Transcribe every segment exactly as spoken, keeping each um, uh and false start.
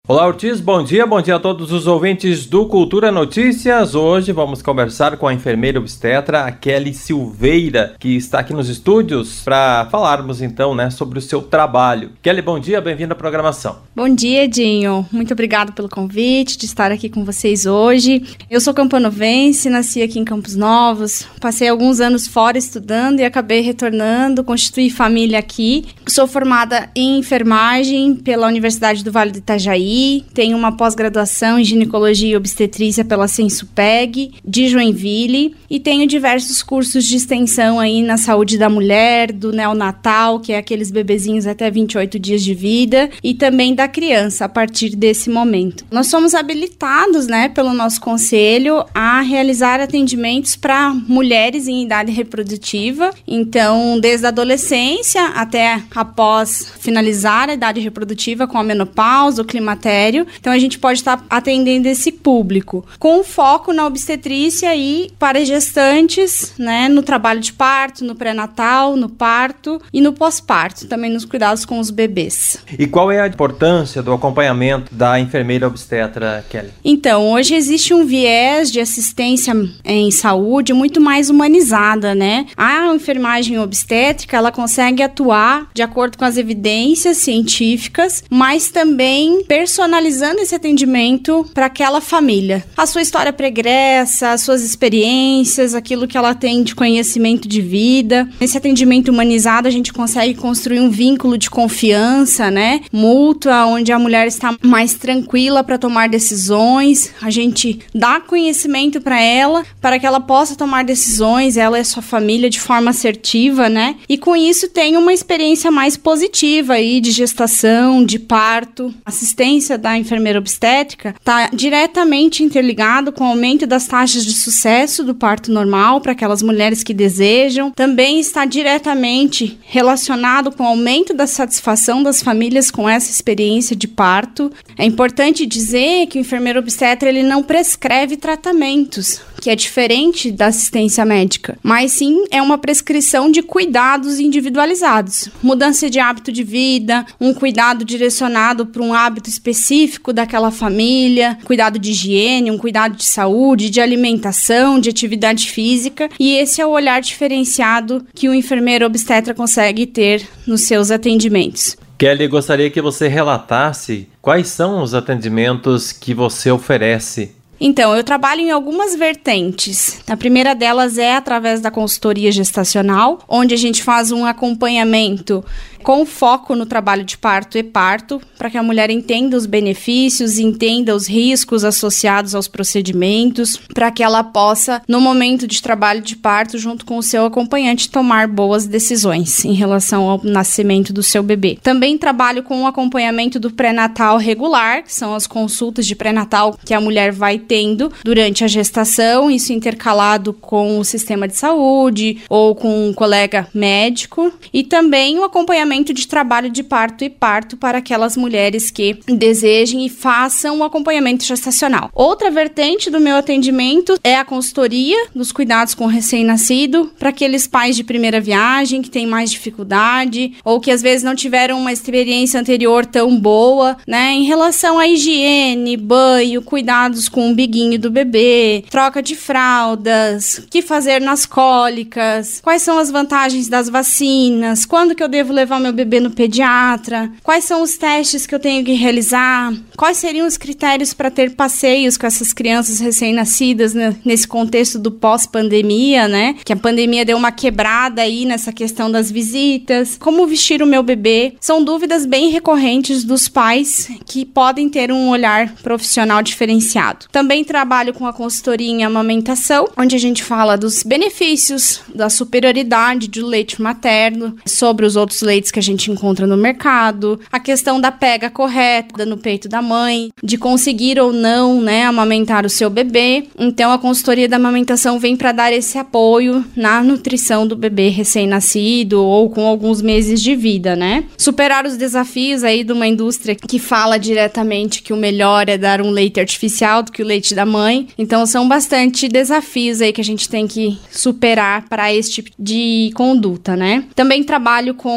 Olá, Ortiz, bom dia, bom dia a todos os ouvintes do Cultura Notícias. Hoje vamos conversar com a enfermeira obstetra, a Kelly Silveira, que está aqui nos estúdios para falarmos então, né, sobre o seu trabalho. Kelly, bom dia, bem-vinda à programação. Bom dia, Dinho. Muito obrigada pelo convite de estar aqui com vocês hoje. Eu sou campanovense, nasci aqui em Campos Novos, passei alguns anos fora estudando e acabei retornando, constituí família aqui. Sou formada em enfermagem pela Universidade do Vale do Itajaí. Tenho uma pós-graduação em ginecologia e obstetrícia pela Sensupeg, de Joinville, e tenho diversos cursos de extensão aí na saúde da mulher, do neonatal, que é aqueles bebezinhos até vinte e oito dias de vida, e também da criança, a partir desse momento. Nós somos habilitados, né, pelo nosso conselho a realizar atendimentos para mulheres em idade reprodutiva, então, desde a adolescência até após finalizar a idade reprodutiva com a menopausa, o climatério. Então, a gente pode estar atendendo esse público, com foco na obstetrícia e para gestantes, né, no trabalho de parto, no pré-natal, no parto e no pós-parto, também nos cuidados com os bebês. E qual é a importância do acompanhamento da enfermeira obstetra, Kelly? Então, hoje existe um viés de assistência em saúde muito mais humanizada, né? A enfermagem obstétrica, ela consegue atuar de acordo com as evidências científicas, mas também personalizando esse atendimento para aquela família. A sua história pregressa, as suas experiências, aquilo que ela tem de conhecimento de vida. Nesse atendimento humanizado, a gente consegue construir um vínculo de confiança, né, mútua, onde a mulher está mais tranquila para tomar decisões. A gente dá conhecimento para ela, para que ela possa tomar decisões, ela e a sua família, de forma assertiva, né? E com isso tem uma experiência mais positiva aí de gestação, de parto. Assistência da enfermeira obstétrica está diretamente interligado com o aumento das taxas de sucesso do parto normal para aquelas mulheres que desejam. Também está diretamente relacionado com o aumento da satisfação das famílias com essa experiência de parto. É importante dizer que o enfermeiro obstetra ele não prescreve tratamentos, que é diferente da assistência médica, mas sim é uma prescrição de cuidados individualizados. Mudança de hábito de vida, um cuidado direcionado para um hábito específico daquela família, cuidado de higiene, um cuidado de saúde, de alimentação, de atividade física, e esse é o olhar diferenciado que o enfermeiro obstetra consegue ter nos seus atendimentos. Kelly, gostaria que você relatasse quais são os atendimentos que você oferece. Então, eu trabalho em algumas vertentes. A primeira delas é através da consultoria gestacional, onde a gente faz um acompanhamento com foco no trabalho de parto e parto, para que a mulher entenda os benefícios, entenda os riscos associados aos procedimentos, para que ela possa, no momento de trabalho de parto, junto com o seu acompanhante, tomar boas decisões em relação ao nascimento do seu bebê. Também trabalho com o acompanhamento do pré-natal regular, que são as consultas de pré-natal que a mulher vai tendo durante a gestação, isso intercalado com o sistema de saúde ou com um colega médico, e também o acompanhamento de trabalho de parto e parto para aquelas mulheres que desejem e façam o acompanhamento gestacional. Outra vertente do meu atendimento é a consultoria dos cuidados com o recém-nascido, para aqueles pais de primeira viagem que têm mais dificuldade ou que às vezes não tiveram uma experiência anterior tão boa, né, em relação à higiene, banho, cuidados com o biguinho do bebê, troca de fraldas, o que fazer nas cólicas, quais são as vantagens das vacinas, quando que eu devo levar meu bebê no pediatra, quais são os testes que eu tenho que realizar, quais seriam os critérios para ter passeios com essas crianças recém-nascidas, né, nesse contexto do pós-pandemia, né, que a pandemia deu uma quebrada aí nessa questão das visitas, como vestir o meu bebê. São dúvidas bem recorrentes dos pais que podem ter um olhar profissional diferenciado. Também trabalho com a consultoria em amamentação, onde a gente fala dos benefícios, da superioridade do leite materno sobre os outros leites que a gente encontra no mercado, a questão da pega correta no peito da mãe, de conseguir ou não, né, amamentar o seu bebê. Então, a consultoria da amamentação vem para dar esse apoio na nutrição do bebê recém-nascido ou com alguns meses de vida, né? Superar os desafios aí de uma indústria que fala diretamente que o melhor é dar um leite artificial do que o leite da mãe. Então, são bastante desafios aí que a gente tem que superar para esse tipo de conduta, né? Também trabalho com consultoria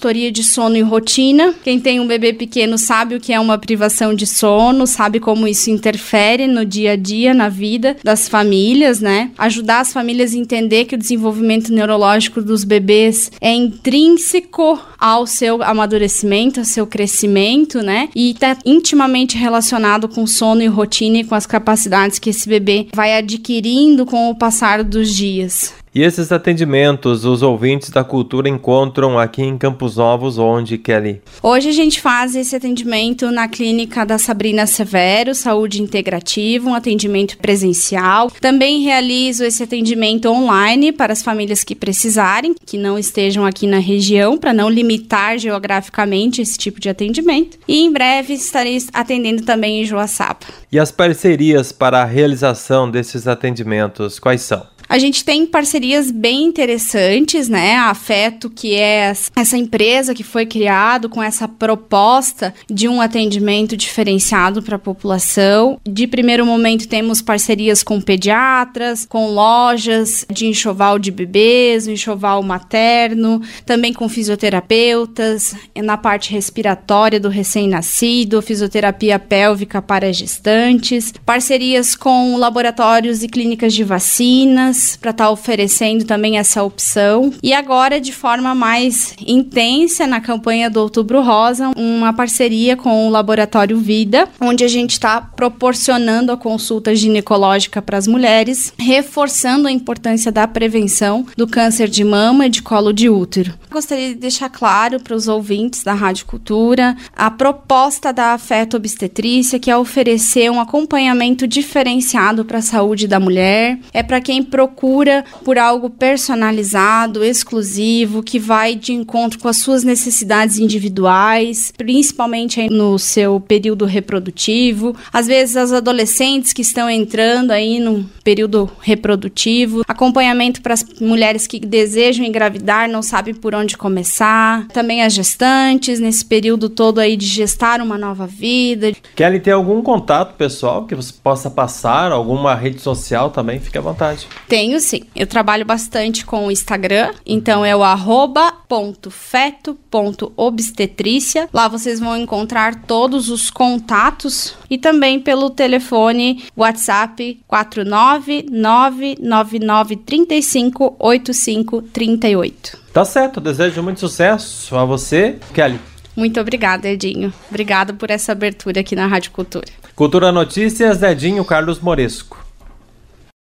consultoria de sono e rotina. Quem tem um bebê pequeno sabe o que é uma privação de sono, sabe como isso interfere no dia a dia, na vida das famílias, né? Ajudar as famílias a entender que o desenvolvimento neurológico dos bebês é intrínseco ao seu amadurecimento, ao seu crescimento, né? E está intimamente relacionado com sono e rotina e com as capacidades que esse bebê vai adquirindo com o passar dos dias. E esses atendimentos, os ouvintes da cultura encontram aqui em Campos Novos, onde, Kelly? Hoje a gente faz esse atendimento na clínica da Sabrina Severo, Saúde Integrativa, um atendimento presencial. Também realizo esse atendimento online para as famílias que precisarem, que não estejam aqui na região, para não limitar geograficamente esse tipo de atendimento. E em breve estarei atendendo também em Joaçaba. E as parcerias para a realização desses atendimentos, quais são? A gente tem parcerias bem interessantes, né? A Afeto, que é essa empresa que foi criada com essa proposta de um atendimento diferenciado para a população. De primeiro momento, temos parcerias com pediatras, com lojas de enxoval de bebês, enxoval materno, também com fisioterapeutas, na parte respiratória do recém-nascido, fisioterapia pélvica para gestantes, parcerias com laboratórios e clínicas de vacinas, para estar tá oferecendo também essa opção. E agora, de forma mais intensa, na campanha do Outubro Rosa, uma parceria com o Laboratório Vida, onde a gente está proporcionando a consulta ginecológica para as mulheres, reforçando a importância da prevenção do câncer de mama e de colo de útero. Gostaria de deixar claro para os ouvintes da Rádio Cultura a proposta da Afeto Obstetrícia, que é oferecer um acompanhamento diferenciado para a saúde da mulher. É para quem procura procura por algo personalizado, exclusivo, que vai de encontro com as suas necessidades individuais, principalmente aí no seu período reprodutivo. Às vezes as adolescentes que estão entrando aí no período reprodutivo, acompanhamento para as mulheres que desejam engravidar, não sabem por onde começar, também as gestantes, nesse período todo aí de gestar uma nova vida. Kelly, tem algum contato pessoal que você possa passar, alguma rede social também? Fique à vontade. Tenho sim. Eu trabalho bastante com o Instagram, então é o arroba ponto feto ponto obstetrícia. Lá vocês vão encontrar todos os contatos e também pelo telefone WhatsApp quatro nove nove nove nove três cinco oito cinco três oito. Tá certo, desejo muito sucesso a você, Kelly. Muito obrigada, Edinho. Obrigada por essa abertura aqui na Rádio Cultura. Cultura Notícias, Edinho Carlos Moresco.